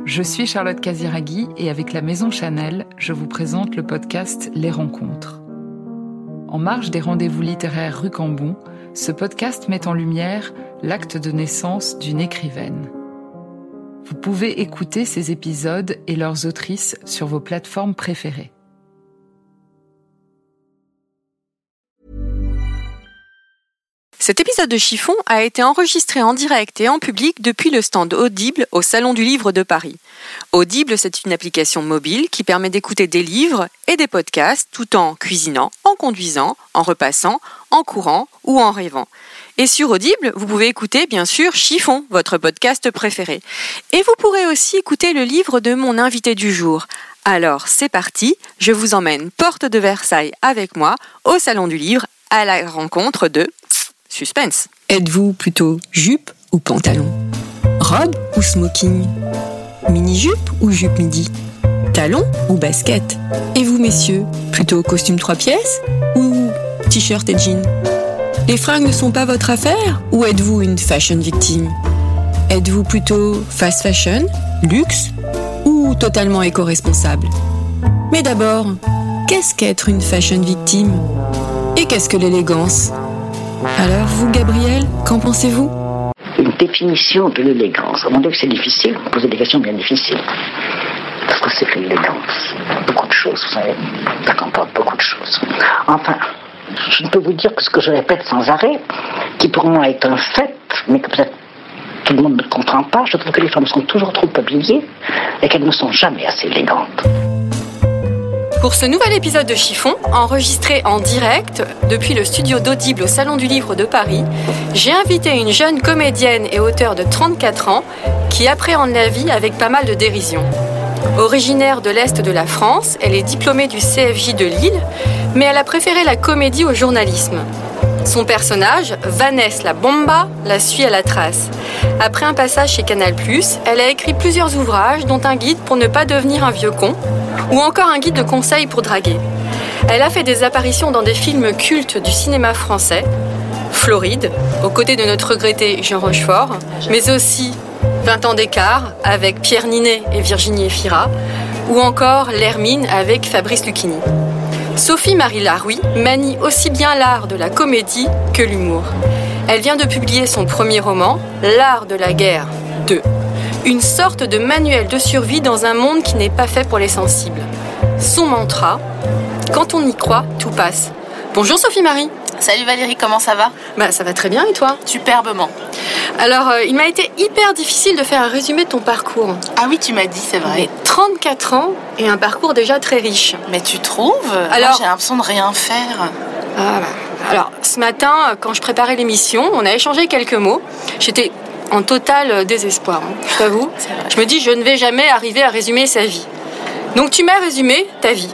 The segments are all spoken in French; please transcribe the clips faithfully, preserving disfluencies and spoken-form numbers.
je suis Charlotte Casiraghi et avec la Maison Chanel, je vous présente le podcast Les Rencontres. En marge des rendez-vous littéraires rue Cambon, ce podcast met en lumière l'acte de naissance d'une écrivaine. Vous pouvez écouter ces épisodes et leurs autrices sur vos plateformes préférées. Cet épisode de Chiffon a été enregistré en direct et en public depuis le stand Audible au Salon du Livre de Paris. Audible, c'est une application mobile qui permet d'écouter des livres et des podcasts tout en cuisinant, en conduisant, en repassant, en courant ou en rêvant. Et sur Audible, vous pouvez écouter bien sûr Chiffon, votre podcast préféré. Et vous pourrez aussi écouter le livre de mon invité du jour. Alors c'est parti, je vous emmène porte de Versailles avec moi au Salon du Livre à la rencontre de... Suspense. Êtes-vous plutôt jupe ou pantalon ? Robe ou smoking ? Mini-jupe ou jupe midi ? Talon ou basket ? Et vous, messieurs, plutôt costume trois pièces ou t-shirt et jean ? Les fringues ne sont pas votre affaire ou êtes-vous une fashion victime ? Êtes-vous plutôt fast fashion, luxe ou totalement éco-responsable ? Mais d'abord, qu'est-ce qu'être une fashion victime ? Et qu'est-ce que l'élégance ? Alors vous, Gabriel, qu'en pensez-vous ? Une définition de l'élégance. À mon avis, c'est difficile. Vous posez des questions bien difficiles. Parce que c'est que l'élégance. Beaucoup de choses, vous savez. Ça comporte beaucoup de choses. Enfin, je ne peux vous dire que ce que je répète sans arrêt, qui pour moi est un fait, mais que peut-être tout le monde ne comprend pas, je trouve que les femmes sont toujours trop habillées et qu'elles ne sont jamais assez élégantes. Pour ce nouvel épisode de Chiffon, enregistré en direct depuis le studio d'Audible au Salon du Livre de Paris, j'ai invité une jeune comédienne et auteure de trente-quatre ans qui appréhende la vie avec pas mal de dérision. Originaire de l'Est de la France, elle est diplômée du C F J de Lille, mais elle a préféré la comédie au journalisme. Son personnage, Vanessa la Bomba, la suit à la trace. Après un passage chez Canal plus, elle a écrit plusieurs ouvrages, dont un guide pour ne pas devenir un vieux con, ou encore un guide de conseils pour draguer. Elle a fait des apparitions dans des films cultes du cinéma français, Floride, aux côtés de notre regretté Jean Rochefort, mais aussi vingt ans d'écart avec Pierre Ninet et Virginie Efira, ou encore L'Hermine avec Fabrice Lucchini. Sophie-Marie Larouille manie aussi bien l'art de la comédie que l'humour. Elle vient de publier son premier roman, L'art de la guerre deux. Une sorte de manuel de survie dans un monde qui n'est pas fait pour les sensibles. Son mantra, quand on y croit, tout passe. Bonjour Sophie-Marie. Salut Valérie, comment ça va ? Bah ça va très bien et toi ? Superbement. Alors, euh, il m'a été hyper difficile de faire un résumé de ton parcours. Ah oui, tu m'as dit, c'est vrai. Mais trente-quatre ans et un parcours déjà très riche. Mais tu trouves ? Alors, moi, j'ai l'impression de rien faire. Ah, bah. Alors, ce matin, quand je préparais l'émission, on a échangé quelques mots. J'étais en total désespoir, hein, je t'avoue. Je me dis, je ne vais jamais arriver à résumer sa vie. Donc, tu m'as résumé ta vie.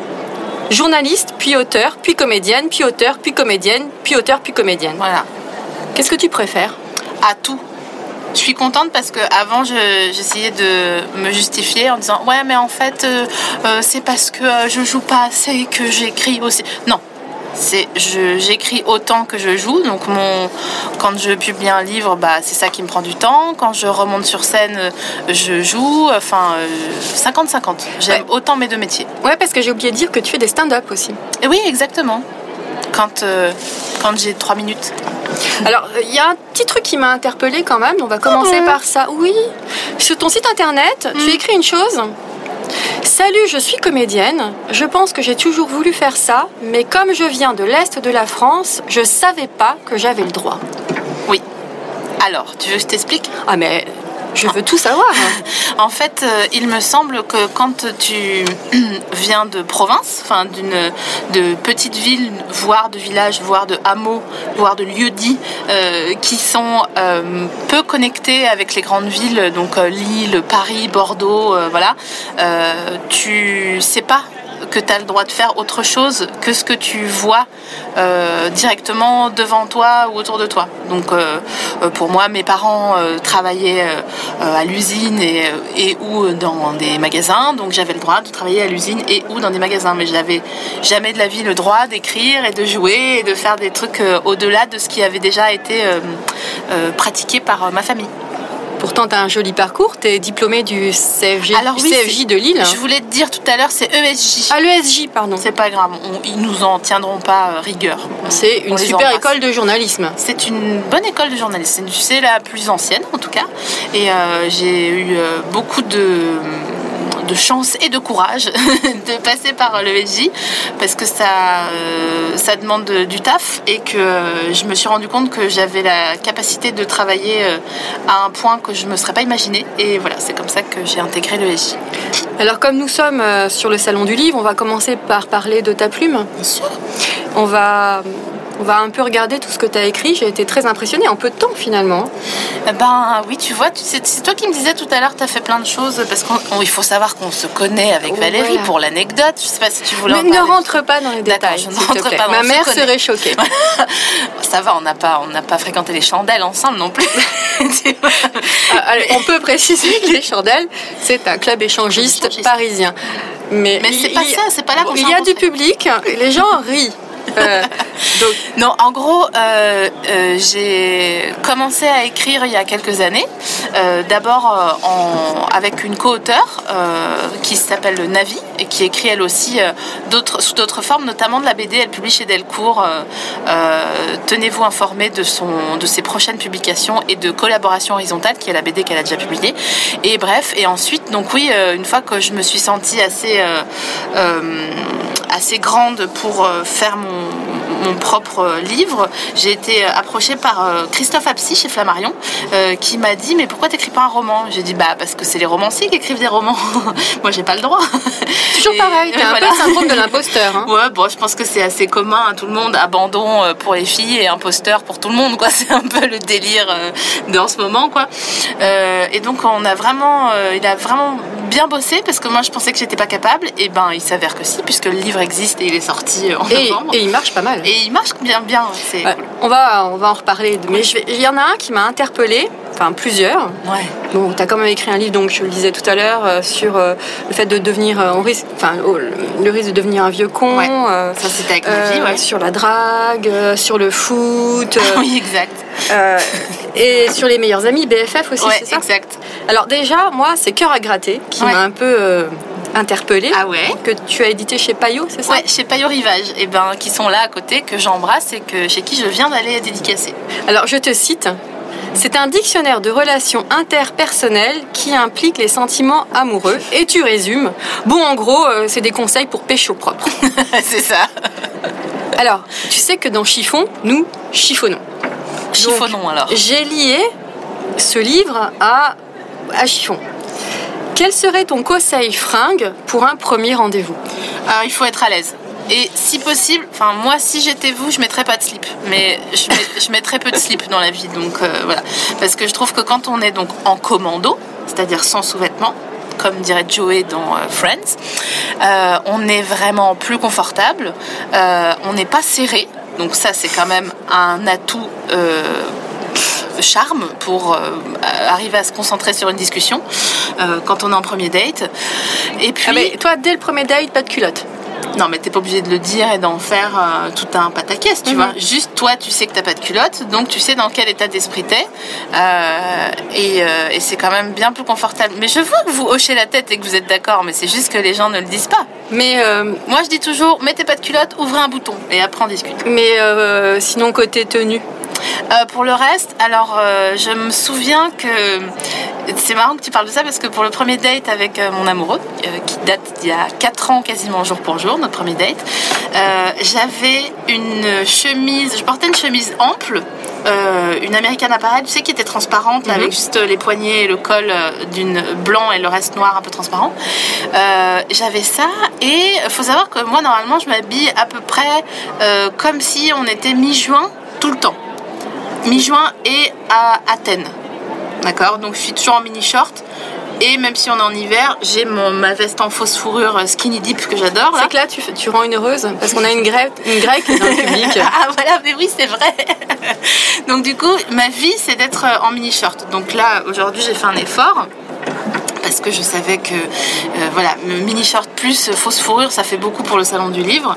Journaliste, puis auteur, puis comédienne, puis auteur, puis comédienne, puis auteur, puis comédienne. Voilà. Qu'est-ce que tu préfères ? À tout. Je suis contente parce que avant je, j'essayais de me justifier en disant ouais mais en fait euh, euh, c'est parce que euh, je joue pas assez que j'écris aussi. Non. C'est, je, j'écris autant que je joue, donc mon, quand je publie un livre, bah, c'est ça qui me prend du temps. Quand je remonte sur scène, je joue, enfin euh, cinquante cinquante. J'aime ouais. autant mes deux métiers. Ouais, parce que j'ai oublié de dire que tu fais des stand-up aussi. Et oui, exactement. Quand, euh, quand j'ai trois minutes. Alors, il y a un petit truc qui m'a interpellée quand même, on va commencer mmh. par ça. Oui, sur ton site internet, mmh. tu écris une chose... Salut, je suis comédienne. Je pense que j'ai toujours voulu faire ça, mais comme je viens de l'Est de la France, je savais pas que j'avais le droit. Oui. Alors, tu veux que je t'explique ? Ah mais je veux tout savoir. En fait, euh, il me semble que quand tu viens de province, enfin d'une de petite ville, voire de village, voire de hameau, voire de lieux-dits, euh, qui sont euh, peu connectés avec les grandes villes, donc euh, Lille, Paris, Bordeaux, euh, voilà, euh, tu sais pas que tu as le droit de faire autre chose que ce que tu vois euh, directement devant toi ou autour de toi. Donc euh, pour moi, mes parents euh, travaillaient euh, à l'usine et, et ou dans des magasins, donc j'avais le droit de travailler à l'usine et ou dans des magasins, mais je n'avais jamais de la vie le droit d'écrire et de jouer et de faire des trucs euh, au-delà de ce qui avait déjà été euh, euh, pratiqué par euh, ma famille. Pourtant, tu as un joli parcours. Tu es diplômée du C F J, Alors, du oui, C F J de Lille. Je voulais te dire tout à l'heure, c'est E S J. Ah, l'E S J, pardon. C'est pas grave, on, ils nous en tiendront pas euh, rigueur. C'est une super embrasse. école de journalisme. C'est une bonne école de journalisme. C'est, c'est la plus ancienne, en tout cas. Et euh, j'ai eu euh, beaucoup de... de chance et de courage de passer par l'E S J parce que ça, euh, ça demande de, du taf et que euh, je me suis rendu compte que j'avais la capacité de travailler euh, à un point que je ne me serais pas imaginé et voilà, c'est comme ça que j'ai intégré l'E S J. Alors comme nous sommes euh, sur le salon du livre, on va commencer par parler de ta plume. Bien sûr. On va... On va un peu regarder tout ce que tu as écrit. J'ai été très impressionnée en peu de temps finalement. Ben oui, tu vois, tu, c'est, c'est toi qui me disais tout à l'heure, tu as fait plein de choses parce qu'il faut savoir qu'on se connaît avec Oh, Valérie voilà. pour l'anecdote. Je sais pas si tu voulais Mais en ne parler. rentre pas dans les D'accord, détails, je ne s'il te rentre plaît. pas dans- Ma on se mère connaît. serait choquée. Ça va, on n'a pas, on n'a pas fréquenté les chandelles ensemble non plus. Tu vois. Ah, allez, on peut préciser que les Chandelles, c'est un club échangiste Échangiste. parisien. Mais, Mais il- c'est pas il- ça, c'est pas là qu'on Il s'est y a du rencontrés. public, les gens rient. Euh, donc, Non, en gros, euh, euh, j'ai commencé à écrire il y a quelques années. Euh, d'abord euh, en, avec une co-auteure euh, qui s'appelle Navi et qui écrit elle aussi euh, d'autres, sous d'autres formes, notamment de la B D. Elle publie chez Delcourt. Euh, euh, tenez-vous informés de, son, de ses prochaines publications et de Collaboration horizontale, qui est la B D qu'elle a déjà publiée. Et bref, et ensuite, donc oui, euh, une fois que je me suis sentie assez, euh, euh, assez grande pour euh, faire mon mon propre livre, j'ai été approchée par euh, Christophe Apsy chez Flammarion euh, qui m'a dit mais pourquoi t'écris pas un roman? J'ai dit bah parce que c'est les romanciers qui écrivent des romans. Moi j'ai pas le droit. toujours Et, pareil, t'as euh, un voilà. peu le syndrome de l'imposteur. Hein. Ouais, bon, je pense que c'est assez commun à tout le monde, abandon euh, pour les filles et imposteur pour tout le monde, quoi. C'est un peu le délire euh, de en ce moment, quoi. Euh, et donc on a vraiment, euh, il a vraiment bien bossé parce que moi je pensais que j'étais pas capable, et ben il s'avère que si, puisque le livre existe et il est sorti en Et, novembre. et il marche pas mal. Et il marche bien, bien. C'est Ouais, cool. on, va, on va en reparler. Mais je vais- il y en a un qui m'a interpellée, enfin plusieurs. Ouais. Bon, tu as quand même écrit un livre, donc je le disais tout à l'heure, euh, sur euh, le fait de devenir, euh, on risque, enfin, oh, le, le risque de devenir un vieux con. Ouais. euh, Ça c'était avec ma euh, vie, ouais. Sur la drague, euh, sur le foot, euh, Oui, exact. euh, et sur les meilleurs amis, B F F aussi, Ouais, c'est ça. exact. Alors déjà, moi, c'est Cœur à gratter qui Ouais. m'a un peu euh, interpellée. Ah ouais. Que tu as édité chez Payot, c'est ça? Ouais, chez Payot Rivage, et ben qui sont là à côté, que j'embrasse et que chez qui je viens d'aller dédicacer. Alors, je te cite. C'est un dictionnaire de relations interpersonnelles qui implique les sentiments amoureux. Et tu résumes. Bon, en gros, euh, c'est des conseils pour pécho propre. C'est ça. Alors, tu sais que dans Chiffon, nous chiffonnons. Chiffonnons alors. J'ai lié ce livre à, à Chiffon. Quel serait ton conseil fringue pour un premier rendez-vous? Alors, il faut être à l'aise. Et si possible, enfin moi si j'étais vous, je mettrais pas de slip, mais je, mets, je mets très peu de slip dans la vie, donc euh, voilà, parce que je trouve que quand on est donc en commando, c'est-à-dire sans sous-vêtements, comme dirait Joey dans euh, Friends, euh, on est vraiment plus confortable, euh, on n'est pas serré, donc ça c'est quand même un atout. Euh, charme pour euh, arriver à se concentrer sur une discussion euh, quand on est en premier date. Et puis Ah mais toi, dès le premier date, pas de culotte. non, mais t'es pas obligé de le dire et d'en faire euh, tout un pataquès, tu Mhm. vois. Juste, toi, tu sais que t'as pas de culotte, donc tu sais dans quel état d'esprit t'es. Euh, et, euh, et c'est quand même bien plus confortable. Mais je vois que vous hochez la tête et que vous êtes d'accord, mais c'est juste que les gens ne le disent pas. Mais, euh, Moi, je dis toujours, mettez pas de culotte, ouvrez un bouton et après on discute. mais euh, sinon, côté tenue. Euh, pour le reste, alors euh, je me souviens que c'est marrant que tu parles de ça parce que pour le premier date avec euh, mon amoureux, euh, qui date d'il y a quatre ans quasiment jour pour jour, notre premier date, euh, j'avais une chemise, je portais une chemise ample, euh, une American Apparel, tu sais, qui était transparente, là, Mhm. avec juste les poignets et le col euh, d'une blanc et le reste noir un peu transparent. Euh, j'avais ça et il faut savoir que moi normalement je m'habille à peu près euh, comme si on était mi-juin tout le temps. Mi-juin et à Athènes. D'accord? Donc je suis toujours en mini-short. Et même si on est en hiver, j'ai mon, ma veste en fausse fourrure skinny dip que j'adore. Là. C'est que là, tu, tu rends une heureuse parce qu'on a une grecque, une grecque dans le public. Ah voilà, mais oui, c'est vrai. Donc du coup, ma vie, c'est d'être en mini-short. Donc là, aujourd'hui, j'ai fait un effort. Parce que je savais que euh, voilà, mini short plus fausse fourrure, ça fait beaucoup pour le salon du livre.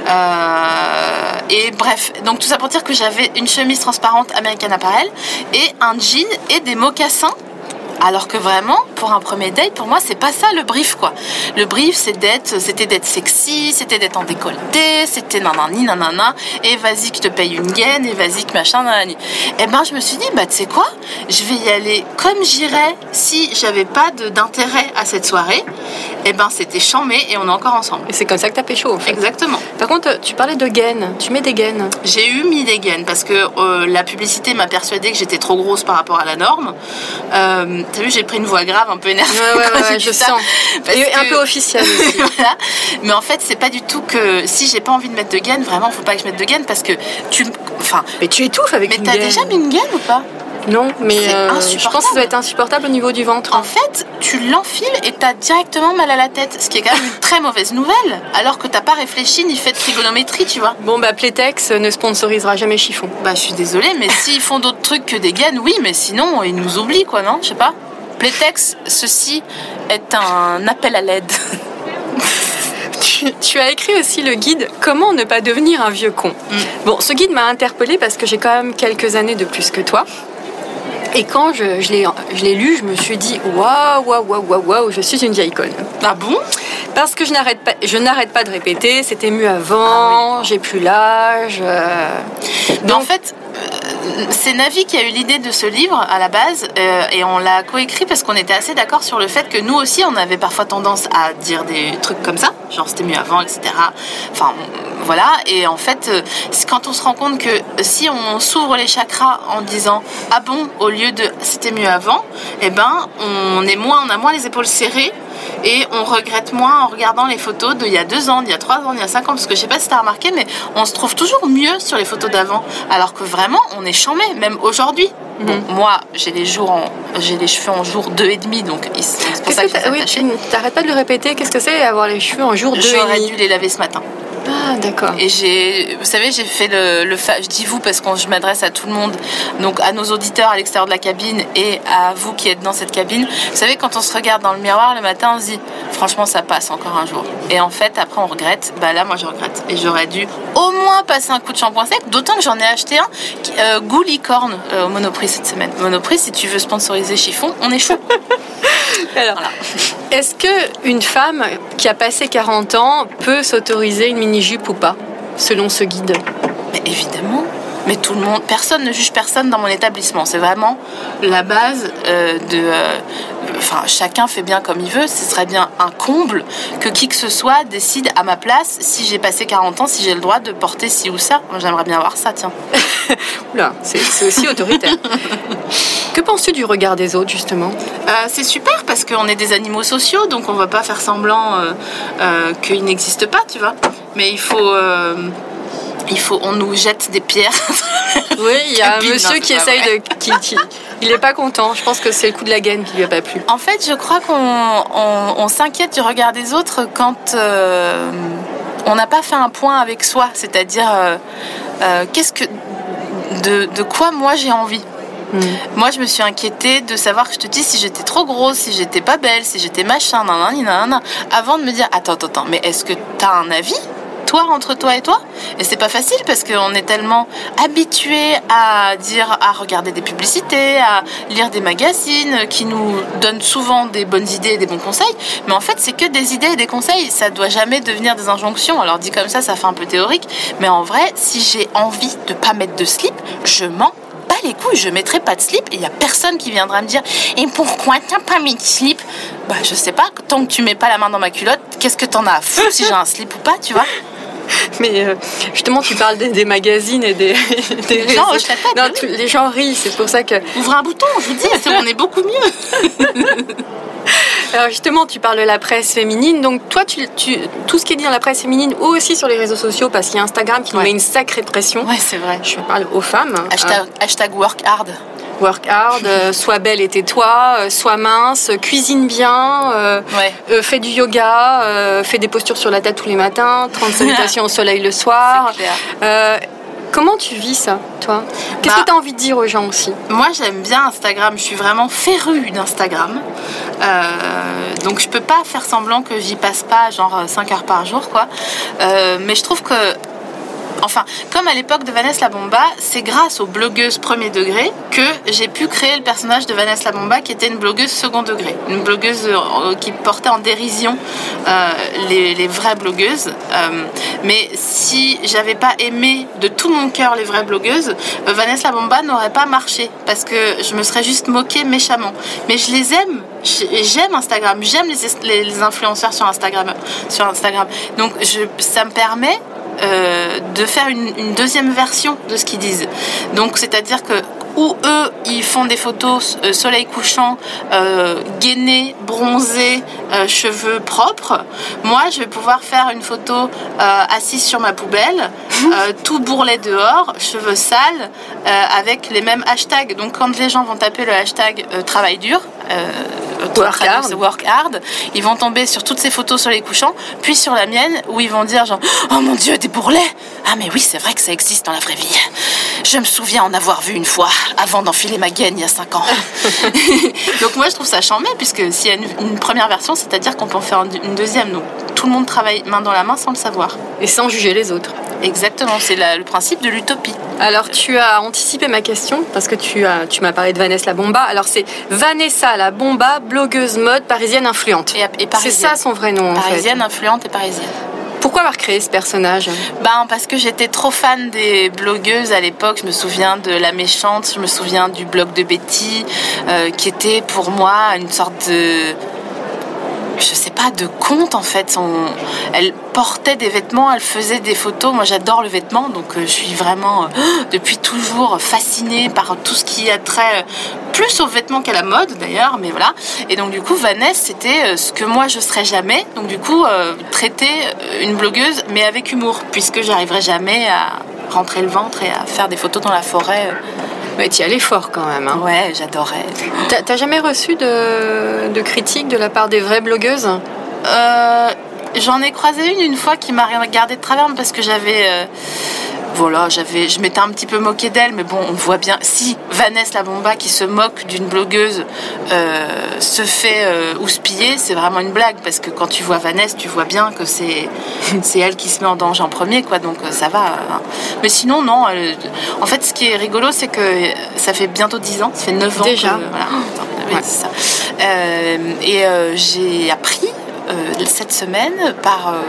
Euh, et bref, donc tout ça pour dire que j'avais une chemise transparente American Apparel et un jean et des mocassins Alors que vraiment, pour un premier date, pour moi, c'est pas ça le brief, quoi. Le brief, c'est d'être, c'était d'être sexy, c'était d'être en décolleté, c'était nanani, nanana, et vas-y que je te paye une gaine, et vas-y que machin, nanani. Et ben, je me suis dit, bah, tu sais quoi, je vais y aller comme j'irais si j'avais pas de, d'intérêt à cette soirée. Et ben, c'était chambé et on est encore ensemble. Et c'est comme ça que t'as pécho, en fait. Exactement. Par contre, tu parlais de gaines. Tu mets des gaines. J'ai eu mis des gaines parce que euh, la publicité m'a persuadée que j'étais trop grosse par rapport à la norme. Euh, t'as vu, j'ai pris une voix grave, un peu énervée. Ouais, ouais, ouais, je sens. Et que... un peu officielle aussi. Voilà. Mais en fait, c'est pas du tout que si j'ai pas envie de mettre de gaines, vraiment, faut pas que je mette de gaines parce que tu. Enfin. Mais tu étouffes avec mais une gaine. Mais t'as déjà mis une gaine ou pas? Non, mais euh, je pense que ça doit être insupportable. insupportable au niveau du ventre. En fait, tu l'enfiles et t'as directement mal à la tête, ce qui est quand même une très mauvaise nouvelle, alors que t'as pas réfléchi ni fait de trigonométrie, tu vois. Bon, bah Playtex ne sponsorisera jamais Chiffon. Bah, je suis désolée, mais s'ils font d'autres trucs que des gaines, oui, mais sinon, ils nous oublient, quoi, non? Je sais pas. Playtex, ceci est un appel à l'aide. Tu, tu as écrit aussi le guide « Comment ne pas devenir un vieux con mm. ». Bon, ce guide m'a interpellée parce que j'ai quand même quelques années de plus que toi. Et quand je, je, l'ai, je l'ai lu, je me suis dit « Waouh, waouh, waouh, waouh, waouh, je suis une vieille conne ». Ah bon? Parce que je n'arrête pas, je n'arrête pas de répéter, c'était mieux avant, ah oui. J'ai plus l'âge. Euh... Donc, en fait, euh, c'est Navi qui a eu l'idée de ce livre à la base, euh, et on l'a coécrit parce qu'on était assez d'accord sur le fait que nous aussi, on avait parfois tendance à dire des trucs comme ça, genre c'était mieux avant, et cetera. Enfin, voilà. Et en fait, euh, c'est quand on se rend compte que si on s'ouvre les chakras en disant ah bon au lieu de c'était mieux avant, eh ben on est moins, on a moins les épaules serrées. Et on regrette moins en regardant les photos d'il y a deux ans, d'il y a trois ans, d'il y a cinq ans. Parce que je sais pas si tu as remarqué, mais on se trouve toujours mieux sur les photos d'avant. Alors que vraiment, on est chambé, même aujourd'hui. Mm-hmm. Bon, moi, j'ai les, jours en, j'ai les cheveux en jour deux et demi, donc c'est pour Qu'est-ce ça que, que je oui, tu n'arrêtes pas de le répéter. Qu'est-ce que c'est avoir les cheveux en jour deux et demi? J'aurais dû les laver ce matin. Ah, d'accord. Et j'ai, vous savez, j'ai fait le, le fa... je dis vous parce que je m'adresse à tout le monde, donc à nos auditeurs à l'extérieur de la cabine et à vous qui êtes dans cette cabine. Vous savez, quand on se regarde dans le miroir le matin, on se dit, franchement, ça passe encore un jour. Et en fait, après, on regrette. Bah là, moi, je regrette. Et j'aurais dû au moins passer un coup de shampoing sec, d'autant que j'en ai acheté un, qui, euh, goût licorne euh, au Monoprix cette semaine. Monoprix, si tu veux sponsoriser Chiffon, on est chaud. Alors, voilà. Est-ce qu'une femme qui a passé quarante ans peut s'autoriser une mini-jupe ou pas, selon ce guide? Mais évidemment. Mais tout le monde, personne ne juge personne dans mon établissement. C'est vraiment la base euh, de... Euh, enfin, chacun fait bien comme il veut. Ce serait bien un comble que qui que ce soit décide à ma place, si j'ai passé quarante ans, si j'ai le droit de porter ci ou ça. Moi, j'aimerais bien voir ça, tiens. Oula, c'est, c'est aussi autoritaire. Que penses-tu du regard des autres, justement? euh, C'est super, parce qu'on est des animaux sociaux, donc on va pas faire semblant euh, euh, qu'il n'existe pas, tu vois. Mais il faut... Euh, Il faut, on nous jette des pierres. Oui, il y a un monsieur non, qui essaye de, qui, qui, il est pas content. Je pense que c'est le coup de la gaine qui lui a pas plu. En fait, je crois qu'on on, on s'inquiète du regard des autres quand euh, on n'a pas fait un point avec soi, c'est-à-dire euh, euh, qu'est-ce que, de, de quoi moi j'ai envie. Mmh. Moi, je me suis inquiétée de savoir que je te dis si j'étais trop grosse, si j'étais pas belle, si j'étais machin, nan, nan, nan, nan, avant de me dire attends, attends, attends, mais est-ce que t'as un avis? Toi, entre toi et toi, et c'est pas facile parce qu'on est tellement habitué à dire, à regarder des publicités, à lire des magazines qui nous donnent souvent des bonnes idées et des bons conseils, mais en fait c'est que des idées et des conseils, ça doit jamais devenir des injonctions. Alors dit comme ça, ça fait un peu théorique, mais en vrai, si j'ai envie de pas mettre de slip, je m'en bats les couilles, je mettrai pas de slip et il y a personne qui viendra me dire et pourquoi t'as pas mis de slip? Bah je sais pas, tant que tu mets pas la main dans ma culotte, qu'est-ce que t'en as à foutre si j'ai un slip ou pas, tu vois? Mais euh, justement, tu parles des, des magazines et des, des les gens hochent la tête. Non, tu, les gens rient, c'est pour ça que... Ouvrez un bouton, je vous dis, on est beaucoup mieux. Alors justement, tu parles de la presse féminine. Donc toi, tu, tu, tout ce qui est dit dans la presse féminine ou aussi sur les réseaux sociaux, parce qu'il y a Instagram qui nous ouais. met une sacrée pression. Ouais, c'est vrai. Je parle aux femmes. Hashtag, hein. hashtag work hard. Work hard, euh, sois belle et tais-toi, euh, sois mince, cuisine bien, euh, ouais. euh, fais du yoga, euh, fais des postures sur la tête tous les matins, trente salutations au soleil le soir. C'est clair. Euh, comment tu vis ça, toi? Qu'est-ce bah, que tu as envie de dire aux gens aussi? Moi, j'aime bien Instagram. Je suis vraiment férue d'Instagram. Euh, donc, je peux pas faire semblant que j'y passe pas genre cinq heures par jour, quoi. Euh, mais je trouve que Enfin, comme à l'époque de Vanessa La Bomba, c'est grâce aux blogueuses premier degré que j'ai pu créer le personnage de Vanessa La Bomba, qui était une blogueuse second degré, une blogueuse euh, qui portait en dérision euh, les, les vraies blogueuses. Euh, mais si j'avais pas aimé de tout mon cœur les vraies blogueuses, euh, Vanessa La Bomba n'aurait pas marché, parce que je me serais juste moquée méchamment. Mais je les aime, j'aime Instagram, j'aime les, les, les influenceurs sur Instagram, sur Instagram. Donc je, ça me permet Euh, de faire une, une deuxième version de ce qu'ils disent. Donc c'est-à-dire que où eux ils font des photos euh, soleil couchant, euh, gainés, bronzés, euh, cheveux propres, moi je vais pouvoir faire une photo euh, assise sur ma poubelle, euh, tout bourrelet dehors, cheveux sales, euh, avec les mêmes hashtags. Donc quand les gens vont taper le hashtag euh, travail dur, euh, Work hard. work hard, ils vont tomber sur toutes ces photos soleil couchant, puis sur la mienne où ils vont dire genre oh mon dieu, des bourrelets, ah mais oui c'est vrai que ça existe dans la vraie vie, je me souviens en avoir vu une fois avant d'enfiler ma gaine il y a cinq ans. Donc moi je trouve ça chambé, puisque s'il y a une, une première version, c'est-à-dire qu'on peut en faire une deuxième, donc tout le monde travaille main dans la main sans le savoir et sans juger les autres. Exactement, c'est la, le principe de l'utopie. Alors tu as anticipé ma question, parce que tu, as, tu m'as parlé de Vanessa La Bomba. Alors c'est Vanessa La Bomba, blogueuse mode parisienne influente. Et, et c'est ça son vrai nom. Parisienne, en fait. influente et parisienne. Pourquoi avoir créé ce personnage ? Ben, parce que j'étais trop fan des blogueuses à l'époque. Je me souviens de La Méchante, je me souviens du blog de Betty, euh, qui était pour moi une sorte de... je sais pas, de conte en fait. On... Elle portait des vêtements, elle faisait des photos. Moi j'adore le vêtement, donc euh, je suis vraiment euh, depuis toujours fascinée par tout ce qui a trait euh, plus aux vêtements qu'à la mode d'ailleurs, mais voilà. Et donc du coup Vanessa c'était euh, ce que moi je serais jamais. Donc du coup euh, traiter une blogueuse mais avec humour, puisque j'arriverai jamais à rentrer le ventre et à faire des photos dans la forêt. Euh, Mais tu y allais fort quand même. Hein. Ouais, j'adorais. T'as, t'as jamais reçu de, de critiques de la part des vraies blogueuses ? euh, J'en ai croisé une une fois qui m'a regardée de travers parce que j'avais... Euh, voilà, j'avais, je m'étais un petit peu moquée d'elle, mais bon, on voit bien. Si Vanessa La Bomba qui se moque d'une blogueuse euh, se fait euh, houspiller, c'est vraiment une blague, parce que quand tu vois Vanessa, tu vois bien que c'est, c'est elle qui se met en danger en premier, quoi. Donc ça va. Hein. Mais sinon, non. Elle, en fait, ce qui est rigolo, c'est que ça fait bientôt dix ans, ça fait neuf ans. Déjà. Que, voilà, ouais, c'est ça. Euh, et euh, j'ai appris. Euh, cette semaine par euh,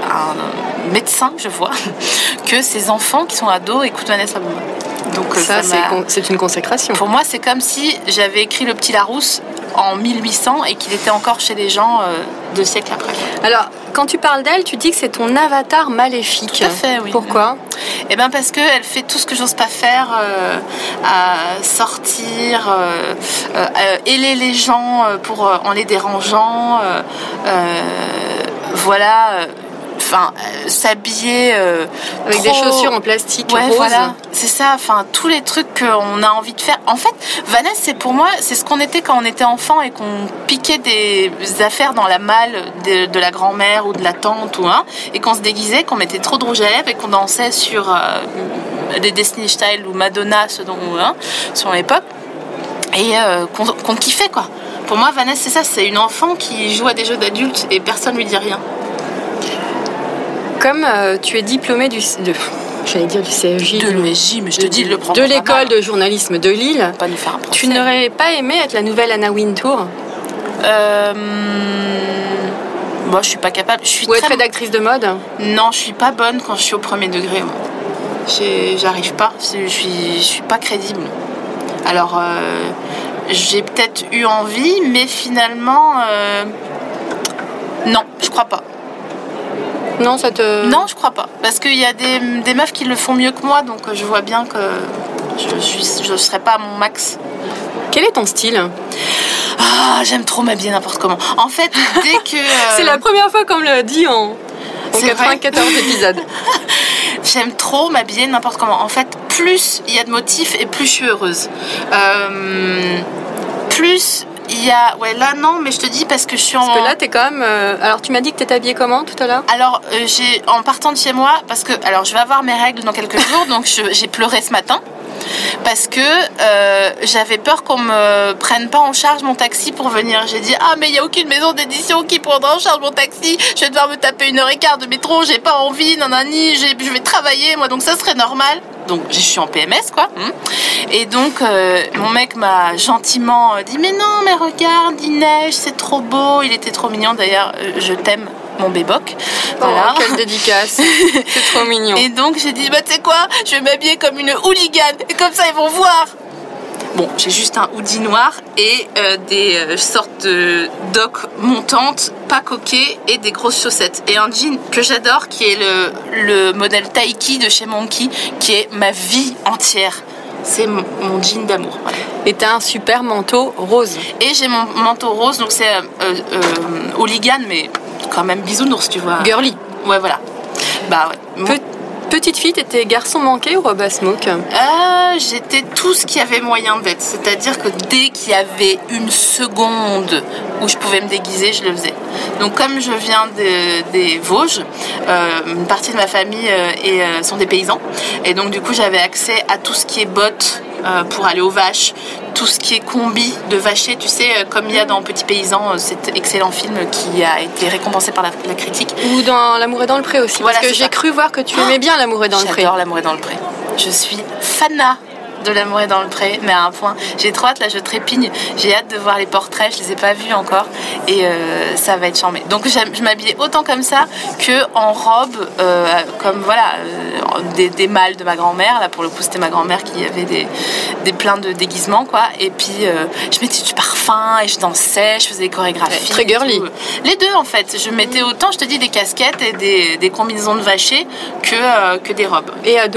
un médecin que je vois que ses enfants qui sont ados écoutent Vanessa La Bomba. Donc ça, ça c'est, con- c'est une consécration. Pour moi c'est comme si j'avais écrit Le Petit Larousse en mille huit cents et qu'il était encore chez les gens euh, deux siècles après. Alors quand tu parles d'elle, tu dis que c'est ton avatar maléfique. Tout à fait, oui. Pourquoi ? Eh bien parce qu'elle fait tout ce que j'ose pas faire, euh, à sortir, euh, euh, héler les gens pour, euh, en les dérangeant, euh, euh, voilà, enfin, euh, s'habiller euh, avec trop... des chaussures en plastique ouais, rose. Voilà, c'est ça, enfin tous les trucs qu'on a envie de faire. En fait, Vanessa, c'est pour moi, c'est ce qu'on était quand on était enfant et qu'on piquait des affaires dans la malle de, de la grand-mère ou de la tante ou un, et qu'on se déguisait, qu'on mettait trop de rouge à lèvres et qu'on dansait sur euh, des Destiny Child ou Madonna, ce dont hein, sur l'époque, et euh, qu'on, qu'on kiffait quoi. Pour moi, Vanessa, c'est ça, c'est une enfant qui joue à des jeux d'adultes et personne lui dit rien. Comme euh, tu es diplômée du, de, j'allais dire du C E J, de l'E S J, mais je te dis, le prends de l'école de journalisme de Lille. Pas nous faire un procès. Tu n'aurais pas aimé être la nouvelle Anna Wintour ? Euh... Moi, je suis pas capable. Je suis Ou être très... rédactrice de mode ? Non, je suis pas bonne quand je suis au premier degré. Moi. J'ai... J'arrive pas. Je suis, je suis pas crédible. Alors, euh... j'ai peut-être eu envie, mais finalement, euh... non, je crois pas. Non, ça te... Non, je crois pas. Parce qu'il y a des, des meufs qui le font mieux que moi, donc je vois bien que je ne je serai pas à mon max. Quel est ton style ? Ah, j'aime trop m'habiller n'importe comment. En fait, dès que... Euh... C'est la première fois qu'on me l'a dit en, en quatre-vingt-quatorze épisodes. J'aime trop m'habiller n'importe comment. En fait, plus il y a de motifs et plus je suis heureuse. Euh... Plus... Il y a... Ouais, là, non, mais je te dis parce que je suis en... Parce que là, t'es quand même... Euh... Alors, tu m'as dit que t'étais habillée comment, tout à l'heure ? Alors, euh, j'ai... en partant de chez moi, parce que... Alors, je vais avoir mes règles dans quelques jours, donc je... j'ai pleuré ce matin. parce que euh, j'avais peur qu'on me prenne pas en charge mon taxi pour venir. J'ai dit ah mais il y a aucune maison d'édition qui prendra en charge mon taxi. Je vais devoir me taper une heure et quart de métro. J'ai pas envie, nanani. J'ai, je vais travailler moi, donc ça serait normal. Donc je suis en P M S quoi. Et donc euh, mon mec m'a gentiment dit mais non mais regarde il neige c'est trop beau. Il était trop mignon d'ailleurs. Euh, je t'aime mon béboc. Voilà. Oh, quelle dédicace. C'est trop mignon. Et donc j'ai dit bah tu sais quoi, je vais m'habiller comme une hooligan et comme ça ils vont voir. Bon, j'ai juste un hoodie noir et euh, des euh, sortes de docks montantes, pas coquées et des grosses chaussettes. Et un jean que j'adore qui est le, le modèle Taiki de chez Monkey qui est ma vie entière. C'est mon, mon jean d'amour. Voilà. Et t'as un super manteau rose. Et j'ai mon manteau rose, donc c'est euh, euh, hooligan, mais quand même bisounours, tu vois. Girly. Ouais, voilà. Bah ouais. Pe- petite fille, t'étais garçon manqué ou robe à smoke ? euh, J'étais tout ce qu'il y avait moyen d'être. C'est-à-dire que dès qu'il y avait une seconde où je pouvais me déguiser, je le faisais. Donc comme je viens de, des Vosges, euh, une partie de ma famille euh, et, euh, sont des paysans. Et donc du coup, j'avais accès à tout ce qui est bottes euh, pour aller aux vaches, tout ce qui est combi de vacher, tu sais, euh, comme il y a dans Petit Paysan, euh, cet excellent film qui a été récompensé par la, la critique. Ou dans L'amour est dans le pré aussi. Voilà, parce que j'ai ça. cru voir que tu aimais bien L'amour est dans le pré. J'adore L'amour est dans le pré. Je suis fanat de L'amour est dans le pré, mais à un point. J'ai trop hâte, là je trépigne. J'ai hâte de voir les portraits, je les ai pas vus encore. Et euh, ça va être charmé. Donc je m'habillais autant comme ça que en robe, euh, comme voilà, euh, des, des mâles de ma grand-mère. Là pour le coup c'était ma grand-mère qui avait des, des pleins de déguisements, quoi. Et puis euh, je mettais du parfum et je dansais, je faisais des chorégraphies. Très girly. Les deux en fait. Je mettais autant, je te dis, des casquettes et des, des combinaisons de vacher que, euh, que des robes. Et ado ?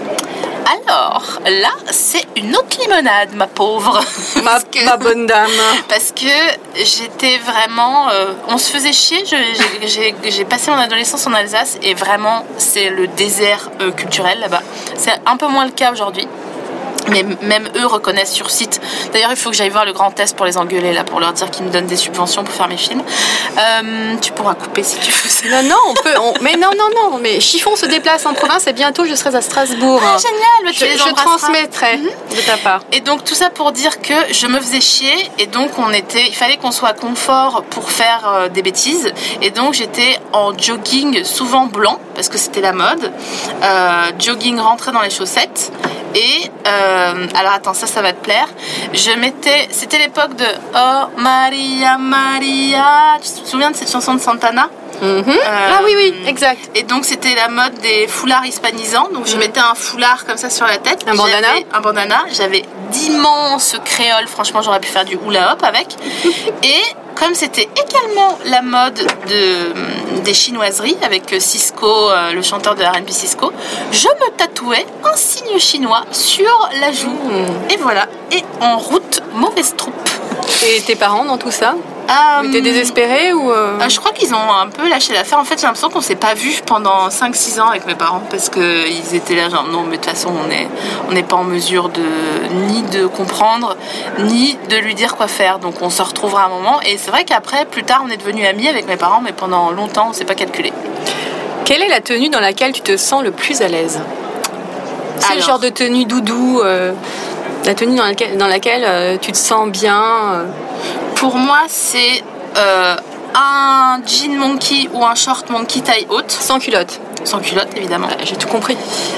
Alors, là, c'est une autre limonade, ma pauvre. Ma, que, ma bonne dame. Parce que j'étais vraiment... Euh, on se faisait chier. Je, j'ai, j'ai, j'ai passé mon adolescence en Alsace et vraiment, c'est le désert euh, culturel là-bas. C'est un peu moins le cas aujourd'hui. Mais même eux reconnaissent sur site. D'ailleurs, il faut que j'aille voir le Grand Est pour les engueuler, là, pour leur dire qu'ils me donnent des subventions pour faire mes films. Euh, tu pourras couper si tu veux. Non, non, on peut. On... Mais non, non, non. Mais Chiffon se déplace en province et bientôt je serai à Strasbourg. Ah, génial. Mais tu je, les je transmettrai mm-hmm. de ta part. Et donc tout ça pour dire que je me faisais chier et donc on était, il fallait qu'on soit confort pour faire euh, des bêtises. Et donc j'étais en jogging, souvent blanc parce que c'était la mode. Euh, jogging rentré dans les chaussettes. Et euh, alors attends, ça ça va te plaire. Je mettais, c'était l'époque de Oh Maria Maria. Tu te souviens de cette chanson de Santana? Mm-hmm. Euh, ah oui oui, exact. Et donc c'était la mode des foulards hispanisants. Donc je mm. mettais un foulard comme ça sur la tête. Un bandana. Un bandana. J'avais d'immenses créoles. Franchement, j'aurais pu faire du hula hop avec. Et comme c'était également la mode de, des chinoiseries avec Cisco, euh, le chanteur de R and B Cisco, je me tatouais un signe chinois sur la joue. Mmh. Et voilà. Et en route, mauvaise troupe. Et tes parents dans tout ça? Euh, T'es désespérée ou euh... euh, Je crois qu'ils ont un peu lâché l'affaire. En fait, j'ai l'impression qu'on s'est pas vu pendant cinq six ans avec mes parents parce qu'ils étaient là genre non mais de toute façon on est on n'est pas en mesure de ni de comprendre ni de lui dire quoi faire. Donc on se retrouvera un moment. Et c'est vrai qu'après plus tard on est devenus amis avec mes parents, mais pendant longtemps on s'est pas calculé. Quelle est la tenue dans laquelle tu te sens le plus à l'aise? C'est le genre de tenue doudou, euh, la tenue dans laquelle, dans laquelle euh, tu te sens bien. Euh... Pour moi, c'est euh, un jean monkey ou un short monkey taille haute. Sans culotte. Sans culotte, évidemment. Ouais, j'ai tout compris.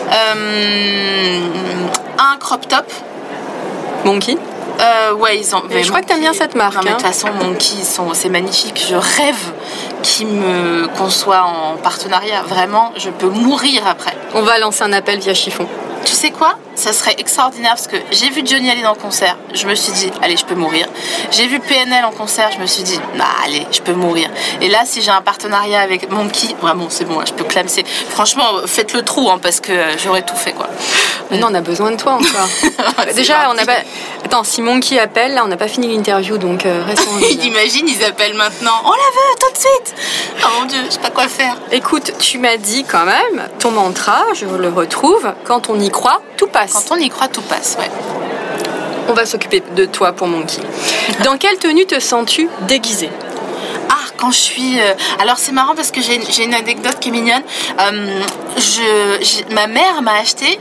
Euh, un crop top. Monkey. Euh, ouais, ils ont. Je crois Monkey, que t'aimes bien cette marque. Non, mais de hein. toute façon, Monkey, ils sont, c'est magnifique. Je rêve qu'ils me, qu'on soit en partenariat. Vraiment, je peux mourir après. On va lancer un appel via Chiffon. Tu sais quoi? Ça serait extraordinaire parce que j'ai vu Johnny Hallyday en concert, je me suis dit, allez, je peux mourir. J'ai vu P N L en concert, je me suis dit, nah, allez, je peux mourir. Et là, si j'ai un partenariat avec Monkey, vraiment, c'est bon, je peux clamser. Franchement, faites le trou, hein, parce que j'aurais tout fait, quoi. Mais non, on a besoin de toi encore. Déjà, on n'a pas. Attends, si Monkey appelle, là, on n'a pas fini l'interview, donc euh, restons. Imagine, ils appellent maintenant. On la veut tout de suite. Oh mon Dieu, je sais pas quoi faire. Écoute, tu m'as dit quand même ton mantra, je le retrouve. Quand on y croit, tout passe. Quand on y croit, tout passe, ouais. On va s'occuper de toi pour Monkey. Dans quelle tenue te sens-tu déguisée? Ah, quand je suis... Euh... Alors, c'est marrant parce que j'ai, j'ai une anecdote qui est mignonne. Euh, je, j'ai... Ma mère m'a acheté,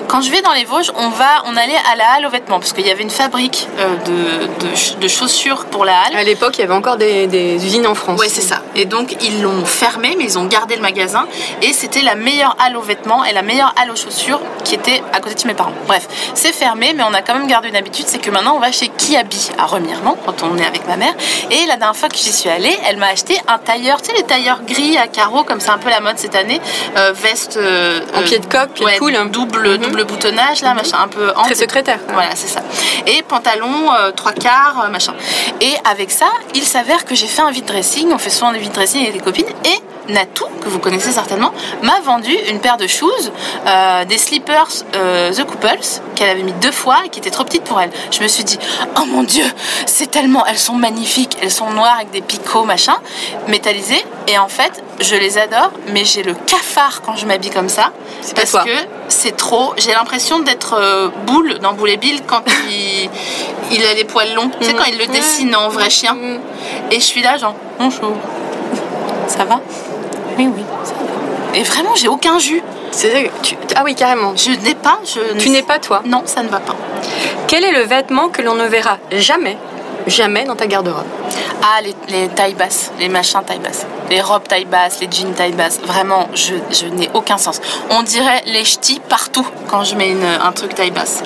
quand je vais dans les Vosges, on va, on allait à la halle aux vêtements parce qu'il y avait une fabrique euh, de, de, de chaussures pour la halle. À l'époque, il y avait encore des, des usines en France. Oui, c'est ça. Et donc, ils l'ont fermé, mais ils ont gardé le magasin. Et c'était la meilleure halle aux vêtements et la meilleure halle aux chaussures qui était à côté de chez mes parents. Bref, c'est fermé, mais on a quand même gardé une habitude, c'est que maintenant, on va chez Kiabi à Remiremont, quand on est avec ma mère. Et la dernière fois que j'y suis allée, elle m'a acheté un tailleur, tu sais, les tailleurs gris à carreaux, comme c'est un peu la mode cette année, euh, veste... Euh, en pied de coq, pied ouais, de poule. Double, mm-hmm. double boutonnage, là, mm-hmm. machin, un peu... Très secrétaire. Voilà, c'est ça. Et pantalon, euh, trois quarts, euh, machin. Et avec ça, il s'avère que j'ai fait un vide dressing, on fait souvent des vide dressing avec des copines, et Natou, que vous connaissez certainement, m'a vendu une paire de shoes, euh, des slippers euh, The Couples, qu'elle avait mis deux fois et qui étaient trop petites pour elle. Je me suis dit, oh mon Dieu, c'est tellement, elles sont magnifiques, elles sont noires avec des picots, machin, métallisées, et en fait, je les adore, mais j'ai le cafard quand je m'habille comme ça, c'est parce que c'est trop, j'ai l'impression d'être euh, Boule dans Boule et Bill quand il, il a les poils longs, mmh. tu sais, quand il le dessine en vrai chien, mmh. et je suis là genre, bonjour, ça va ? Oui, oui, ça va. Et vraiment, j'ai aucun jus. C'est, tu, ah oui, carrément. Je n'ai pas. Je tu n'es pas toi. Non, ça ne va pas. Quel est le vêtement que l'on ne verra jamais, jamais dans ta garde-robe ? Ah, les, les tailles basses, les machins taille basse. Les robes taille basse, les jeans taille basse. Vraiment, je, je n'ai aucun sens. On dirait les ch'tis partout quand je mets une, un truc taille basse.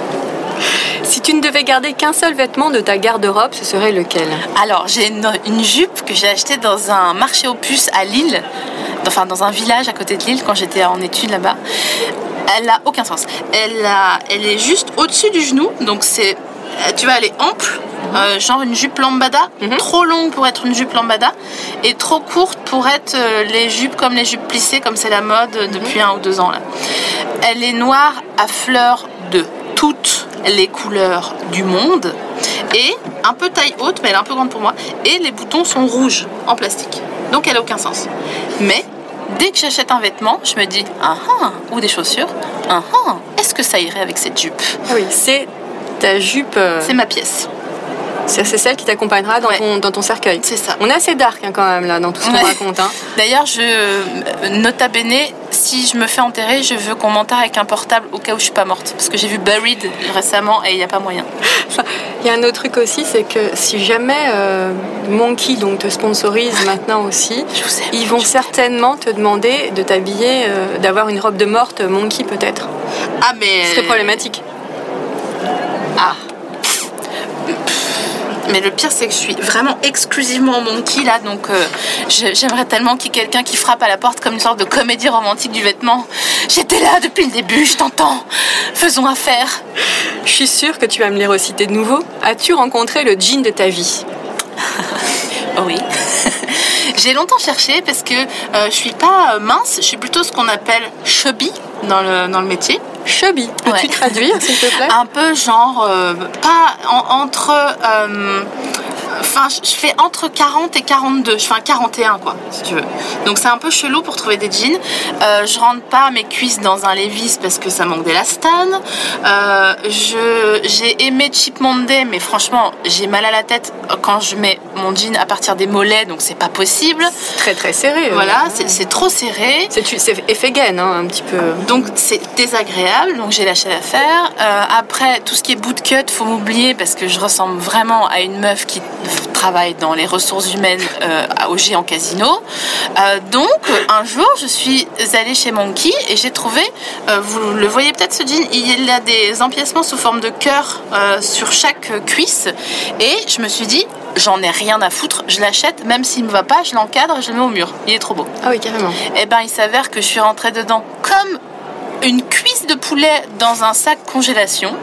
Si tu ne devais garder qu'un seul vêtement de ta garde-robe, ce serait lequel ? Alors, j'ai une, une jupe que j'ai achetée dans un marché aux puces à Lille, enfin dans un village à côté de Lille quand j'étais en études là-bas. Elle n'a aucun sens. Elle, a, elle est juste au-dessus du genou, donc c'est, tu vois, elle est ample, mmh. euh, genre une jupe lambada, mmh. trop longue pour être une jupe lambada, et trop courte pour être euh, les jupes comme les jupes plissées, comme c'est la mode mmh. depuis un ou deux ans là. Elle est noire à fleurs de toutes les couleurs du monde et un peu taille haute, mais elle est un peu grande pour moi, et les boutons sont rouges en plastique, donc elle n'a aucun sens. Mais dès que j'achète un vêtement, je me dis ah ah, ou des chaussures, ah ah, est-ce que ça irait avec cette jupe ? Ah oui, c'est ta jupe. Euh... C'est ma pièce. C'est, c'est celle qui t'accompagnera dans, ouais. ton, dans ton cercueil. C'est ça. On est assez dark hein, quand même là dans tout ce qu'on ouais. raconte. Hein. D'ailleurs, je nota bene, si je me fais enterrer, je veux qu'on m'enterre avec un portable au cas où je suis pas morte, parce que j'ai vu Buried récemment et il n'y a pas moyen. Il y a un autre truc aussi, c'est que si jamais euh, Monkey donc te sponsorise maintenant aussi, ils vont certainement te demander de t'habiller, euh, d'avoir une robe de morte Monkey peut-être. Ah mais. Ce serait problématique. Ah. Mais le pire, c'est que je suis vraiment exclusivement Monkey là, donc euh, j'aimerais tellement qu'il y ait quelqu'un qui frappe à la porte comme une sorte de comédie romantique du vêtement. J'étais là depuis le début, je t'entends. Faisons affaire. Je suis sûre que tu vas me les reciter de nouveau. As-tu rencontré le jean de ta vie ? Oui. J'ai longtemps cherché parce que euh, je suis pas mince, je suis plutôt ce qu'on appelle chubby dans le, dans le métier. Chubby, peux-tu ouais. traduire s'il te plaît ? Un peu genre, euh, pas en, entre, euh, enfin je fais entre quarante et quarante-deux, je fais un quarante et un quoi, si tu veux. Donc c'est un peu chelou pour trouver des jeans. Euh, je rentre pas mes cuisses dans un Levi's parce que ça manque d'élastane. Euh, je, j'ai aimé Cheap Monday, mais franchement j'ai mal à la tête quand je mets mon jean à partir des mollets, donc c'est pas possible. C'est très très serré. Voilà, euh, c'est, c'est trop serré. C'est, c'est effet gaine hein, un petit peu. Donc c'est désagréable, donc j'ai lâché l'affaire. Euh, après, tout ce qui est bootcut, faut m'oublier parce que je ressemble vraiment à une meuf qui travaille dans les ressources humaines euh, au Géant Casino. Euh, donc, un jour, je suis allée chez Monkey et j'ai trouvé, euh, vous le voyez peut-être ce jean, il y a des empiècements sous forme de cœur euh, sur chaque cuisse et je me suis dit, j'en ai rien à foutre, je l'achète, même s'il me va pas, je l'encadre et je le mets au mur. Il est trop beau. Ah oui, carrément. Et ben, il s'avère que je suis rentrée dedans comme une cuisse de poulet dans un sac congélation.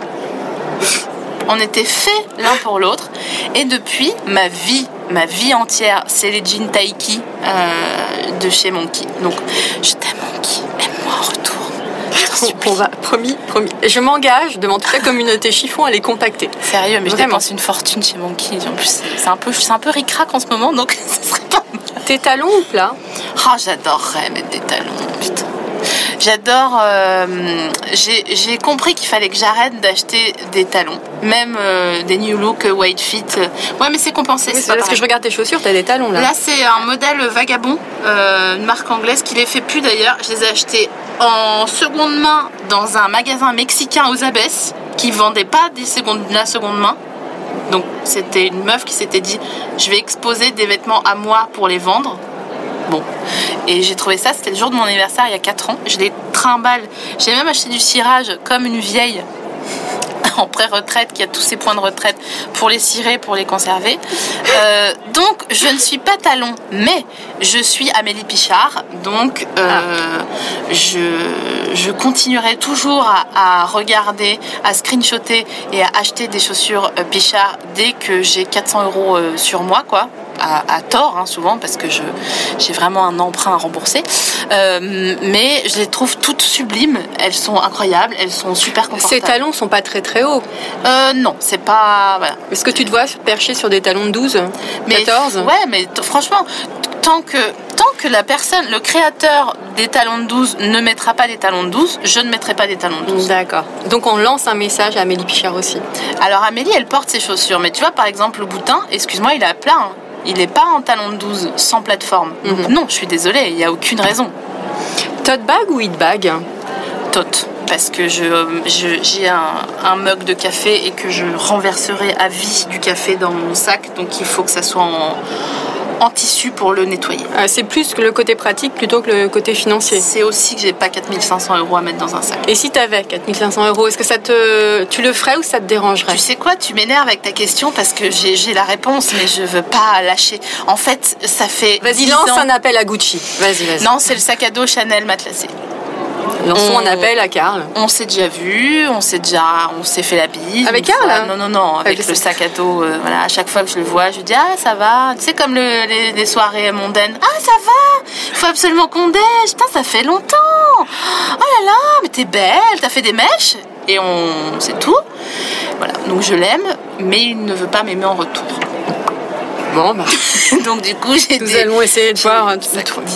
On était faits l'un pour l'autre. Et depuis, ma vie, ma vie entière, c'est les jeans Taiki euh, de chez Monkey. Donc, je t'aime Monkey, aime-moi en retour. On, on va, promis, promis. Je m'engage devant toute la communauté chiffon à les contacter. Sérieux, mais Vraiment. Je dépense une fortune chez Monkey. En plus, c'est un peu, c'est un peu ric-rac en ce moment, donc ce serait pas mal. Tes talons ou plats ? Ah, j'adorerais mettre des talons, putain. J'adore. Euh, j'ai, j'ai compris qu'il fallait que j'arrête d'acheter des talons, même euh, des New Look, White Fit. Ouais, mais c'est compensé. Oui, c'est c'est parce que je regarde tes chaussures, t'as des talons là. Là, c'est un modèle Vagabond, euh, une marque anglaise qui les fait plus d'ailleurs. Je les ai achetés en seconde main dans un magasin mexicain aux Abbesses qui vendait pas des secondes, la seconde main. Donc c'était une meuf qui s'était dit je vais exposer des vêtements à moi pour les vendre. Bon, et j'ai trouvé ça, c'était le jour de mon anniversaire il y a quatre ans. Je les trimballe. J'ai même acheté du cirage comme une vieille en pré-retraite qui a tous ses points de retraite pour les cirer, pour les conserver. Euh, donc je ne suis pas Talon, mais je suis Amélie Pichard. Donc euh, ah. je, je continuerai toujours à, à regarder, à screenshotter et à acheter des chaussures euh, Pichard dès que j'ai quatre cents euros euh, sur moi, quoi. À, à tort, hein, souvent, parce que je, j'ai vraiment un emprunt à rembourser. Euh, mais je les trouve toutes sublimes. Elles sont incroyables, elles sont super confortables. Ces talons sont pas très très hauts. Euh, non, c'est pas... Voilà. Est-ce que tu te vois percher sur des talons de douze, mais, quatorze? Ouais, mais t- franchement, tant que, tant que la personne, le créateur des talons de douze ne mettra pas des talons de douze, je ne mettrai pas des talons de douze. D'accord. Donc on lance un message à Amélie Pichard aussi. Alors Amélie, elle porte ses chaussures. Mais tu vois, par exemple, le boutin, excuse-moi, il est à plat, hein. Il n'est pas en talon de douze sans plateforme. Donc mm-hmm. non, je suis désolée, il n'y a aucune raison. Tote bag ou hit bag? Tote, parce que je, je, j'ai un, un mug de café et que je renverserai à vie du café dans mon sac. Donc il faut que ça soit en, en tissu pour le nettoyer. Ah, c'est plus que le côté pratique plutôt que le côté financier. C'est aussi que j'ai pas quatre mille cinq cents euros à mettre dans un sac. Et si tu avais quatre mille cinq cents euros, est-ce que ça te, tu le ferais ou ça te dérangerait? Tu sais quoi, tu m'énerves avec ta question parce que j'ai, j'ai la réponse, mais je veux pas lâcher. En fait, ça fait. Vas-y, lance ans... un appel à Gucci. Vas-y, vas-y. Non, c'est le sac à dos Chanel matelassé. Lançons on, un appel à Karl. On s'est déjà vu, on s'est déjà, on s'est fait la bise. Avec Karl hein? Non, non, non, avec, avec le sac à dos. Euh, voilà, à chaque fois que je le vois, je lui dis ah ça va. Tu sais comme le, les, les soirées mondaines. Ah ça va. Il faut absolument qu'on déj. Putain, ça fait longtemps. Oh là là, mais t'es belle. T'as fait des mèches. Et on, c'est tout. Voilà. Donc je l'aime, mais il ne veut pas m'aimer en retour. Bon bah. Donc du coup j'ai. Nous des... allons essayer de voir. Hein,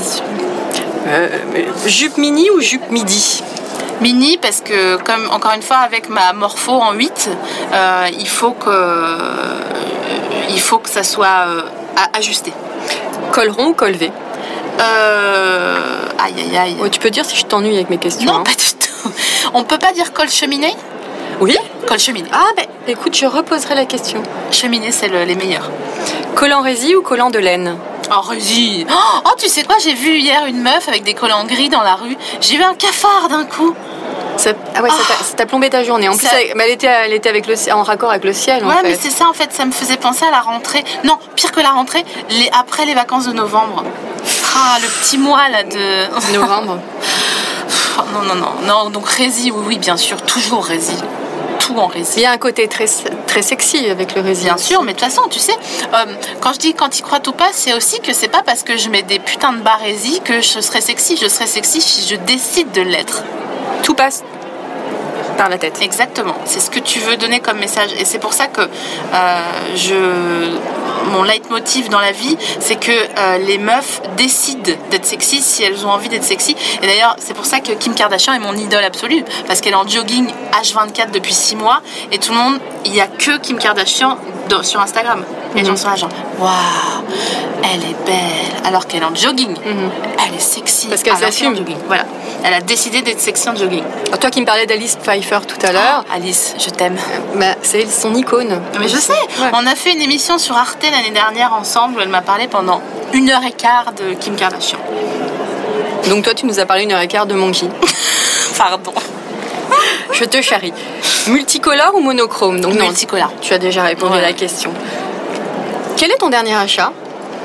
Euh, jupe mini ou jupe midi? Mini parce que comme encore une fois avec ma morpho en huit, euh, il faut que euh, il faut que ça soit euh, ajusté. Col rond ou col V? euh, Aïe aïe aïe. Oh, tu peux dire si je t'ennuie avec mes questions. Non, hein. pas du tout. On peut pas dire col cheminée? Oui. Col cheminée. Ah ben écoute, je reposerai la question. Cheminée, c'est le, les meilleurs. Collant résille ou collant de laine? Oh, résille. Oh, tu sais quoi, j'ai vu hier une meuf avec des collants gris dans la rue. J'ai eu un cafard d'un coup. Ça, ah ouais, oh. ça, t'a, ça t'a plombé ta journée. En ça... plus, elle, elle était, elle était avec le, en raccord avec le ciel. Ouais, en fait. mais c'est ça en fait. Ça me faisait penser à la rentrée. Non, pire que la rentrée, les, après les vacances de novembre. Ah, le petit mois là de novembre. Oh, non, non, non, non. Donc résille, oui, oui, bien sûr, toujours résille. Tout en résille. Il y a un côté très, très sexy avec le résille. Bien sûr, mais de toute façon, tu sais, euh, quand je dis quand y crois tout pas, c'est aussi que c'est pas parce que je mets des putains de bas résille que je serai sexy. Je serai sexy si je décide de l'être. Tout passe par la tête. Exactement. C'est ce que tu veux donner comme message. Et c'est pour ça que euh, je... mon leitmotiv dans la vie, c'est que euh, les meufs décident d'être sexy si elles ont envie d'être sexy. Et d'ailleurs, c'est pour ça que Kim Kardashian est mon idole absolue. Parce qu'elle est en jogging H vingt-quatre depuis six mois. Et tout le monde, il n'y a que Kim Kardashian sur Instagram. Et les gens sont là genre, waouh, elle est belle. Alors qu'elle est en jogging. Mm-hmm. Elle est sexy. Parce qu'elle s'assume. Voilà. Elle a décidé d'être sexy en jogging. Alors toi qui me parlais d'Alice Pfeiffer tout à l'heure. Oh, Alice, je t'aime. Bah, c'est son icône. Mais je sais. Ouais. On a fait une émission sur Arte l'année dernière ensemble où elle m'a parlé pendant une heure et quart de Kim Kardashian. Donc toi, tu nous as parlé une heure et quart de Monkey. Pardon. Je te charrie. Multicolore ou monochrome? Donc non, multicolore. Tu as déjà répondu ouais. à la question. Quel est ton dernier achat?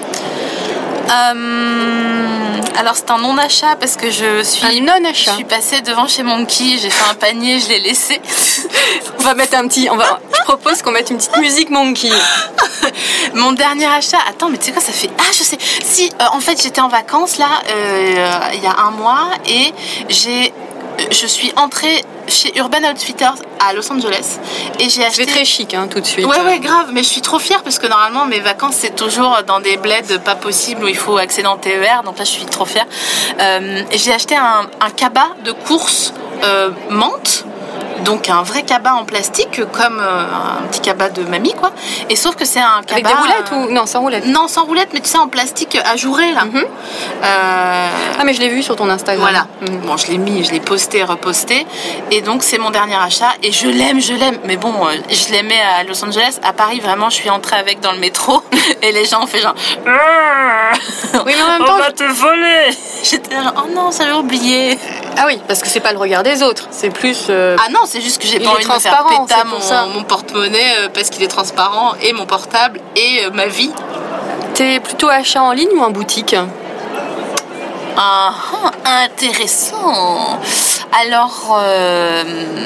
euh, Alors c'est un non-achat parce que je suis un non-achat. Je suis passée devant chez Monkey, j'ai fait un panier, je l'ai laissé. On va mettre un petit. On va. Je propose qu'on mette une petite musique Monkey. Mon dernier achat. Attends, mais tu sais quoi, ça fait. Ah, je sais. Si, euh, en fait, j'étais en vacances là, euh, il y a un mois et j'ai. Je suis entrée chez Urban Outfitters à Los Angeles et j'ai acheté. C'est très chic, hein, tout de suite. Ouais, ouais, grave. Mais je suis trop fière parce que normalement mes vacances c'est toujours dans des bleds pas possibles où il faut accéder en T E R. Donc là, je suis trop fière. Euh, et j'ai acheté un, un cabas de course euh, menthe. Donc un vrai cabas en plastique, comme euh, un petit cabas de mamie, quoi. Et sauf que c'est un cabas... Avec des roulettes euh... ou... Non, sans roulettes. Non, sans roulettes, mais tu sais, en plastique ajouré, là. Mm-hmm. Euh... Ah, mais je l'ai vu sur ton Instagram. Voilà. Mm-hmm. Bon, je l'ai mis, je l'ai posté, reposté. Et donc, c'est mon dernier achat. Et je l'aime, je l'aime. Mais bon, euh, je l'aimais à Los Angeles. À Paris, vraiment, je suis entrée avec dans le métro. Et les gens ont fait genre... Oui, mais en même on temps... va te voler. J'étais là, oh non, j'avais oublié. Ah oui, parce que c'est pas le regard des autres. C'est plus... Euh... Ah non, c'est juste que j'ai pas envie de me faire péter mon, mon porte-monnaie euh, parce qu'il est transparent, et mon portable, et euh, ma vie. T'es plutôt achat en ligne ou en boutique ? Ah, intéressant. Alors, euh,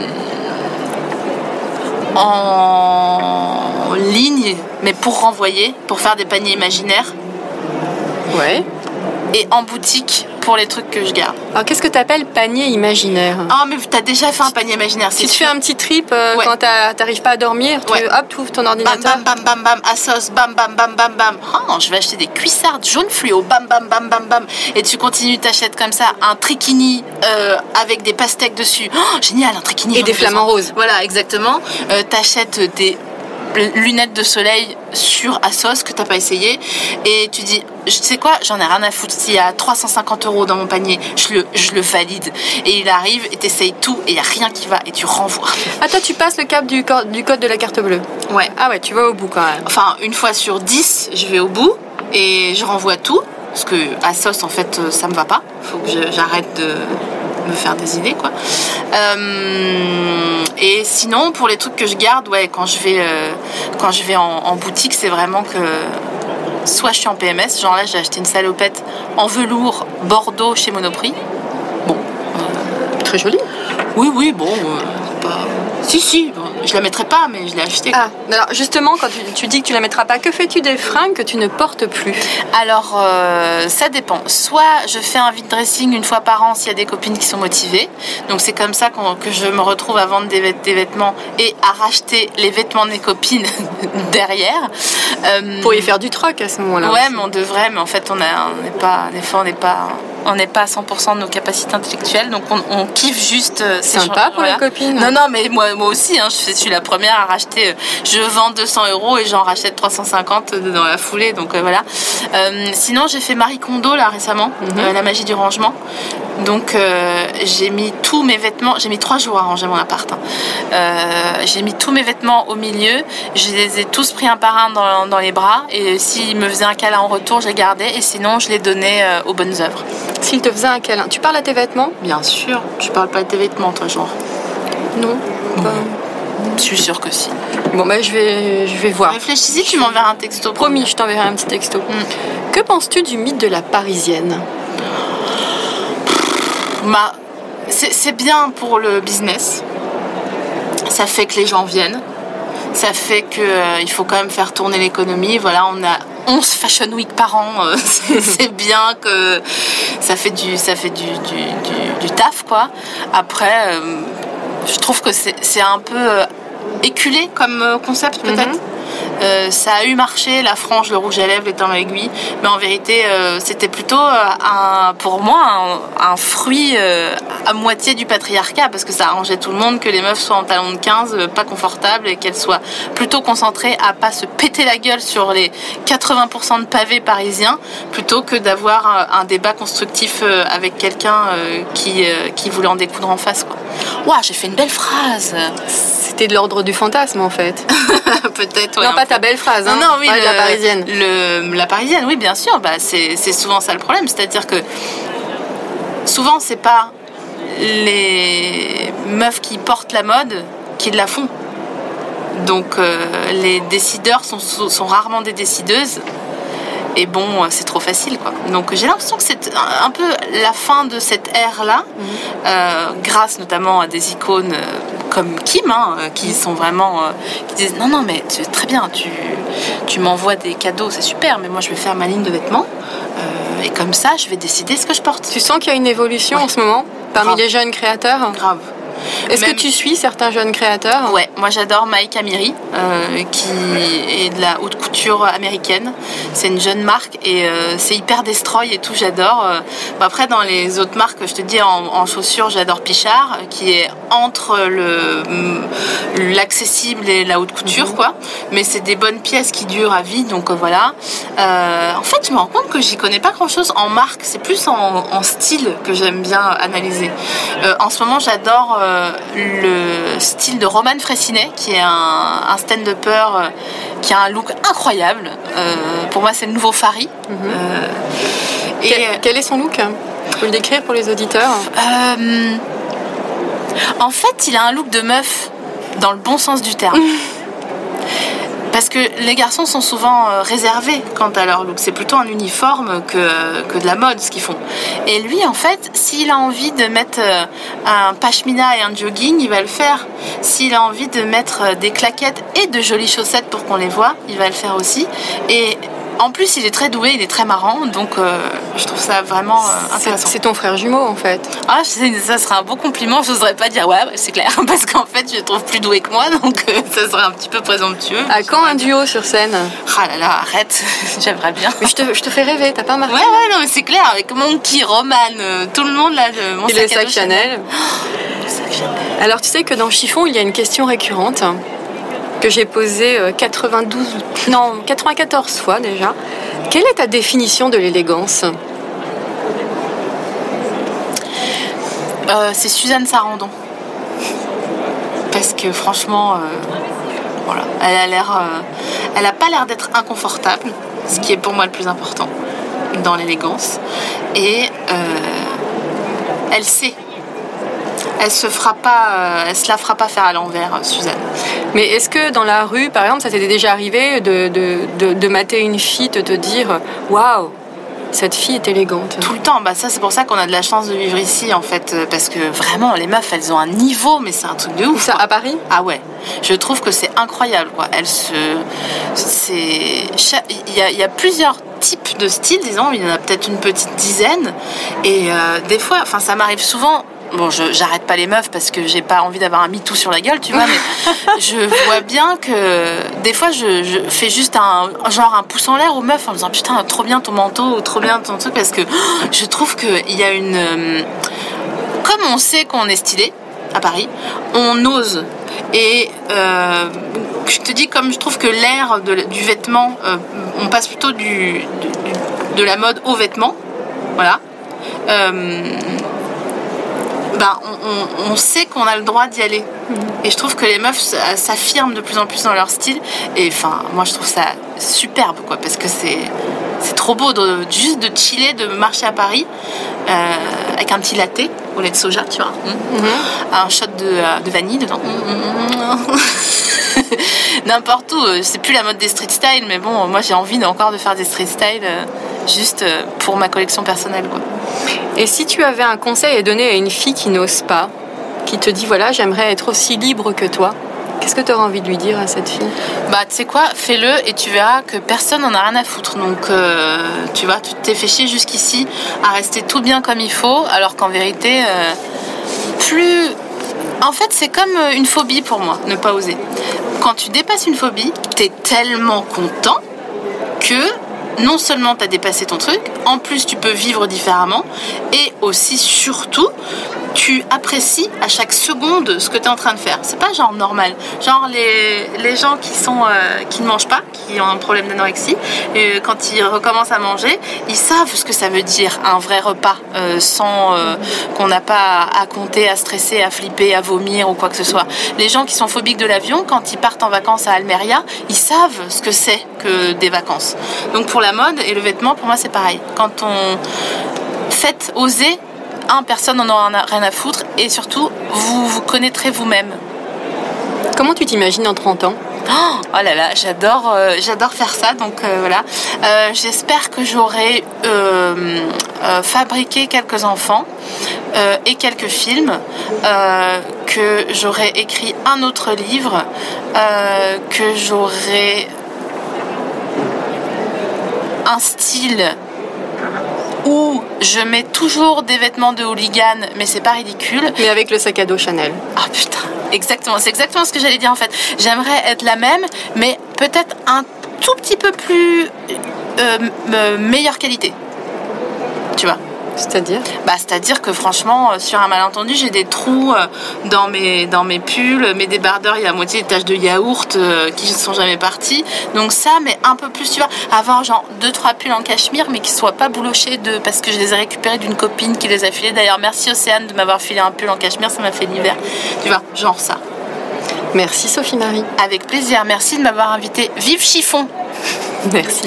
en ligne, mais pour renvoyer, pour faire des paniers imaginaires. Ouais. Et en boutique pour les trucs que je garde. Alors qu'est-ce que t'appelles panier imaginaire ? Ah, mais t'as déjà fait un panier imaginaire. Si tu fais un petit trip euh, ouais. quand t'arrives pas à dormir, tu ouais. hop, tu ouvres ton ordinateur. Bam, bam, bam, bam, bam, Asos, bam, bam, bam, bam, bam. Oh, je vais acheter des cuissardes jaunes fluo, bam, bam, bam, bam, bam. Et tu continues, t'achètes comme ça un trichini euh, avec des pastèques dessus. Oh, génial, un trichini. Et des flamants roses. Voilà, exactement. Euh, t'achètes des lunettes de soleil sur Asos que t'as pas essayé et tu dis je sais quoi, j'en ai rien à foutre, s'il y a trois cent cinquante euros dans mon panier, je le, je le valide, et il arrive et t'essayes tout et il y a rien qui va et tu renvoies. Ah, toi tu passes le cap du, cor- du code de la carte bleue. Ouais. Ah ouais, tu vas au bout quand même. Enfin, une fois sur dix je vais au bout et je renvoie tout parce que Asos en fait ça me va pas, faut que je, j'arrête de me faire des idées, quoi. Euh, et sinon pour les trucs que je garde, ouais, quand je vais euh, quand je vais en, en boutique, c'est vraiment que soit je suis en P M S, genre là j'ai acheté une salopette en velours Bordeaux chez Monoprix. Bon, euh, très jolie. Oui, oui, bon, euh, pas... Si, si, bon, je la mettrai pas, mais je l'ai achetée. Ah, alors justement, quand tu, tu dis que tu la mettras pas, que fais-tu des fringues que tu ne portes plus ? Alors, euh, ça dépend. Soit je fais un vide dressing une fois par an s'il y a des copines qui sont motivées. Donc c'est comme ça qu'on, que je me retrouve à vendre des, vêt- des vêtements et à racheter les vêtements de mes copines derrière. Euh, Pour y faire du troc à ce moment-là. Ouais, aussi. mais on devrait, mais en fait on n'est pas, des fois on n'est pas... On n'est pas à cent pour cent de nos capacités intellectuelles, donc on, on kiffe juste. Euh, c'est sympa pour voilà. les copines. Non, non, mais moi, moi aussi, hein, je suis la première à racheter. Je vends deux cents euros et j'en rachète trois cent cinquante dans la foulée, donc euh, voilà. Euh, sinon, j'ai fait Marie Kondo là récemment, mm-hmm. euh, la magie du rangement. Donc euh, j'ai mis tous mes vêtements, j'ai mis trois jours à ranger mon appart. Hein. Euh, j'ai mis tous mes vêtements au milieu, je les ai tous pris un par un dans, dans les bras, et s'ils me faisaient un câlin en retour, je les gardais, et sinon je les donnais euh, aux bonnes œuvres. S'ils te faisaient un câlin, tu parles à tes vêtements ? Bien sûr, tu parles pas de tes vêtements toi, genre ? Non. Bah, je suis sûre que si. Bon bah je vais, je vais voir. Réfléchis, tu m'enverras un texto. Promis, je t'enverrai un petit texto. Mm. Que penses-tu du mythe de la Parisienne ? Bah, c'est, c'est bien pour le business. Ça fait que les gens viennent. Ça fait qu'il euh, faut quand même faire tourner l'économie. Voilà, on a onze Fashion Week par an. Euh, c'est, c'est bien que ça fait du, ça fait du, du, du, du taf, quoi. Après, euh, je trouve que c'est, c'est un peu euh, éculé comme concept, peut-être. Mm-hmm. Euh, ça a eu marché, la frange, le rouge à lèvres, les temps aiguilles, mais en vérité euh, c'était plutôt euh, un, pour moi un, un fruit euh, à moitié du patriarcat, parce que ça arrangeait tout le monde que les meufs soient en talons de quinze, euh, pas confortables, et qu'elles soient plutôt concentrées à pas se péter la gueule sur les quatre-vingts pour cent de pavés parisiens, plutôt que d'avoir un, un débat constructif euh, avec quelqu'un euh, qui, euh, qui voulait en découdre en face, quoi. Ouah, j'ai fait une belle phrase. C'était de l'ordre du fantasme en fait. Peut-être, ouais. Non, pas ta belle phrase, hein. Non, non, oui, le, la parisienne. Le, la parisienne, oui, bien sûr. Bah, c'est, c'est souvent ça le problème. C'est-à-dire que souvent, c'est pas les meufs qui portent la mode qui la font. Donc, euh, les décideurs sont, sont rarement des décideuses. Et bon, c'est trop facile, quoi. Donc j'ai l'impression que c'est un, un peu la fin de cette ère-là, mmh. euh, grâce notamment à des icônes euh, comme Kim, hein, euh, qui sont vraiment... Euh, qui disent, non, non, mais tu, très bien, tu, tu m'envoies des cadeaux, c'est super, mais moi je vais faire ma ligne de vêtements, euh, et comme ça, je vais décider ce que je porte. Tu sens qu'il y a une évolution ouais. en ce moment, parmi Grave. les jeunes créateurs ? Grave. Est-ce Même... que tu suis certains jeunes créateurs ? Ouais, moi j'adore Maïka Amiri, euh, qui est de la haute couture américaine. C'est une jeune marque et euh, c'est hyper destroy et tout, j'adore. Euh, bah après, dans les autres marques, je te dis, en, en chaussures, j'adore Pichard, qui est entre le, l'accessible et la haute couture, quoi. Mais c'est des bonnes pièces qui durent à vie, donc euh, voilà. Euh, en fait, je me rends compte que j'y connais pas grand-chose en marque. C'est plus en, en style que j'aime bien analyser. Euh, en ce moment, j'adore euh, le style de Roman Fressinet, qui est un, un stand-upper euh, qui a un look incroyable. Euh, pour moi, c'est le nouveau Fari. Mm-hmm. Euh, et quel, quel est son look ? Tu peux le décrire pour les auditeurs ? euh, En fait, il a un look de meuf dans le bon sens du terme. Parce que les garçons sont souvent euh, réservés quant à leur look. C'est plutôt un uniforme que, que de la mode, ce qu'ils font. Et lui, en fait, s'il a envie de mettre euh, un pashmina et un jogging, il va le faire. S'il a envie de mettre euh, des claquettes et de jolies chaussettes pour qu'on les voit, il va le faire aussi. Et en plus, il est très doué, il est très marrant, donc euh, je trouve ça vraiment euh, intéressant. C'est, c'est ton frère jumeau, en fait. Ah, je sais, ça serait un beau compliment. Je n'oserais pas dire ouais, c'est clair, parce qu'en fait, je le trouve plus doué que moi, donc euh, ça serait un petit peu présomptueux. À quand un duo sur scène ? Ah là là, arrête, j'aimerais bien. Mais je te, je te fais rêver, t'as pas remarqué ? Ouais, ouais, non, mais c'est clair, avec Monkey, Roman, euh, tout le monde là, le, mon Et sac le sac Chanel. Chanel. Oh, le sac Chanel. Alors, tu sais que dans Chiffon, il y a une question récurrente que j'ai posée quatre-vingt-douze, non, quatre-vingt-quatorze fois déjà. Quelle est ta définition de l'élégance ? euh, C'est Suzanne Sarandon. Parce que franchement, euh, voilà, elle a l'air, euh, elle a pas l'air d'être inconfortable, ce qui est pour moi le plus important dans l'élégance. Et euh, elle sait. Elle se fera pas, euh, elle se la fera pas faire à l'envers, Suzanne. Mais est-ce que dans la rue, par exemple, ça t'est déjà arrivé de, de, de, de mater une fille, de te dire waouh, cette fille est élégante ? Tout le temps, bah ça c'est pour ça qu'on a de la chance de vivre ici en fait, parce que vraiment les meufs elles ont un niveau, mais c'est un truc de ouf. Ça quoi. À Paris ? Ah ouais, je trouve que c'est incroyable quoi. Elles se, c'est, il y a, il y a plusieurs types de styles, disons, il y en a peut-être une petite dizaine, et euh, des fois, enfin ça m'arrive souvent. Bon, je, j'arrête pas les meufs parce que j'ai pas envie d'avoir un MeToo sur la gueule, tu vois, mais je vois bien que des fois je, je fais juste un genre un pouce en l'air aux meufs en disant putain, trop bien ton manteau, trop bien ton truc, parce que oh, je trouve qu'il y a une. Euh, comme on sait qu'on est stylé à Paris, on ose. Et euh, je te dis, comme je trouve que l'ère de, du vêtement, euh, on passe plutôt du, du, de la mode au vêtement, voilà. Euh, Ben, on, on, on sait qu'on a le droit d'y aller. Mmh. Et je trouve que les meufs s'affirment de plus en plus dans leur style. Et enfin, moi, je trouve ça superbe, quoi, parce que c'est, c'est trop beau de, juste de chiller, de marcher à Paris euh, avec un petit latte au lait de soja, tu vois. Mmh. Mmh. Un shot de, de vanille dedans. Mmh. N'importe où. C'est plus la mode des street style, mais bon, moi, j'ai envie encore de faire des street style euh, juste pour ma collection personnelle, quoi. Et si tu avais un conseil à donner à une fille qui n'ose pas, qui te dit voilà, j'aimerais être aussi libre que toi, qu'est-ce que tu aurais envie de lui dire à cette fille ? Bah, tu sais quoi, fais-le et tu verras que personne n'en a rien à foutre. Donc, euh, tu vois, tu t'es fait chier jusqu'ici à rester tout bien comme il faut, alors qu'en vérité, euh, plus. En fait, c'est comme une phobie pour moi, ne pas oser. Quand tu dépasses une phobie, t'es tellement content que. Non seulement tu as dépassé ton truc, en plus tu peux vivre différemment, et aussi, surtout, tu apprécies à chaque seconde ce que tu es en train de faire. C'est pas genre normal. Genre les, les gens qui, sont, euh, qui ne mangent pas, qui ont un problème d'anorexie, euh, quand ils recommencent à manger, ils savent ce que ça veut dire un vrai repas, euh, sans euh, qu'on n'a pas à, à compter, à stresser, à flipper, à vomir ou quoi que ce soit. Les gens qui sont phobiques de l'avion, quand ils partent en vacances à Almeria, ils savent ce que c'est que des vacances. Donc pour la mode et le vêtement, pour moi c'est pareil. Quand on fait oser, un, personne n'en aura rien à foutre, et surtout vous vous connaîtrez vous-même. Comment tu t'imagines dans trente ans ? Oh, oh là là, j'adore, euh, j'adore faire ça, donc euh, voilà. Euh, j'espère que j'aurai euh, euh, fabriqué quelques enfants euh, et quelques films, euh, que j'aurai écrit un autre livre, euh, que j'aurai un style où je mets toujours des vêtements de hooligan, mais c'est pas ridicule. Mais avec le sac à dos Chanel. Ah putain, exactement, c'est exactement ce que j'allais dire en fait. J'aimerais être la même, mais peut-être un tout petit peu plus euh, euh, meilleure qualité. Tu vois. C'est-à-dire Bah, c'est-à-dire que franchement, euh, sur un malentendu, j'ai des trous euh, dans, mes, dans mes pulls, mes débardeurs, il y a à moitié des taches de yaourt euh, qui ne sont jamais parties. Donc ça, mais un peu plus, tu vois, avoir genre deux trois pulls en cachemire, mais qui ne soient pas boulochés de, parce que je les ai récupérés d'une copine qui les a filés. D'ailleurs, merci Océane de m'avoir filé un pull en cachemire, ça m'a fait l'hiver. Tu vois, genre ça. Merci Sophie Marie. Avec plaisir, merci de m'avoir invitée. Vive Chiffon. Merci.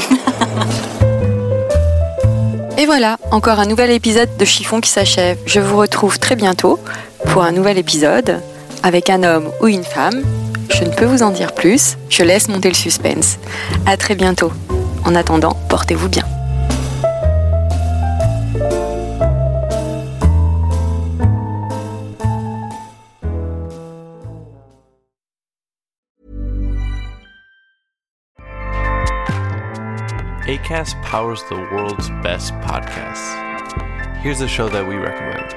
Et voilà, encore un nouvel épisode de Chiffon qui s'achève. Je vous retrouve très bientôt pour un nouvel épisode avec un homme ou une femme. Je ne peux vous en dire plus, je laisse monter le suspense. À très bientôt. En attendant, portez-vous bien. Acast powers the world's best podcasts. Here's a show that we recommend.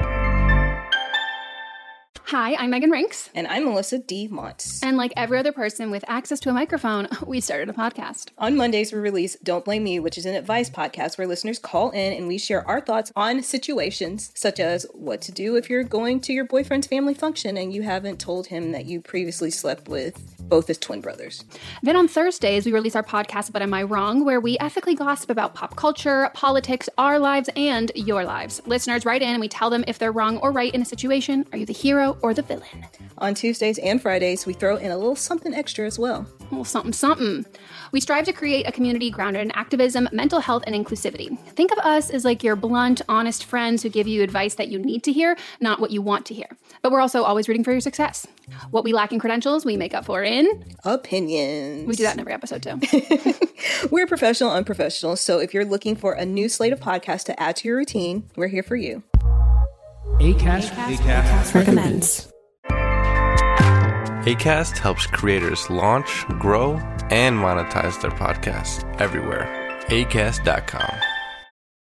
Hi, I'm Megan Rinks. And I'm Melissa D. Montz. And like every other person with access to a microphone, we started a podcast. On Mondays, we release Don't Blame Me, which is an advice podcast where listeners call in and we share our thoughts on situations such as what to do if you're going to your boyfriend's family function and you haven't told him that you previously slept with both his twin brothers. Then on Thursdays, we release our podcast, But Am I Wrong?, where we ethically gossip about pop culture, politics, our lives, and your lives. Listeners write in and we tell them if they're wrong or right in a situation. Are you the hero or the villain? On Tuesdays and Fridays, we throw in a little something extra as well. A little something, something. We strive to create a community grounded in activism, mental health, and inclusivity. Think of us as like your blunt, honest friends who give you advice that you need to hear, not what you want to hear. But we're also always rooting for your success. What we lack in credentials, we make up for in... opinions. We do that in every episode, too. We're professional unprofessionals, so if you're looking for a new slate of podcasts to add to your routine, we're here for you. Acast, Acast, Acast recommends. Acast helps creators launch, grow, and monetize their podcasts everywhere. acast dot com.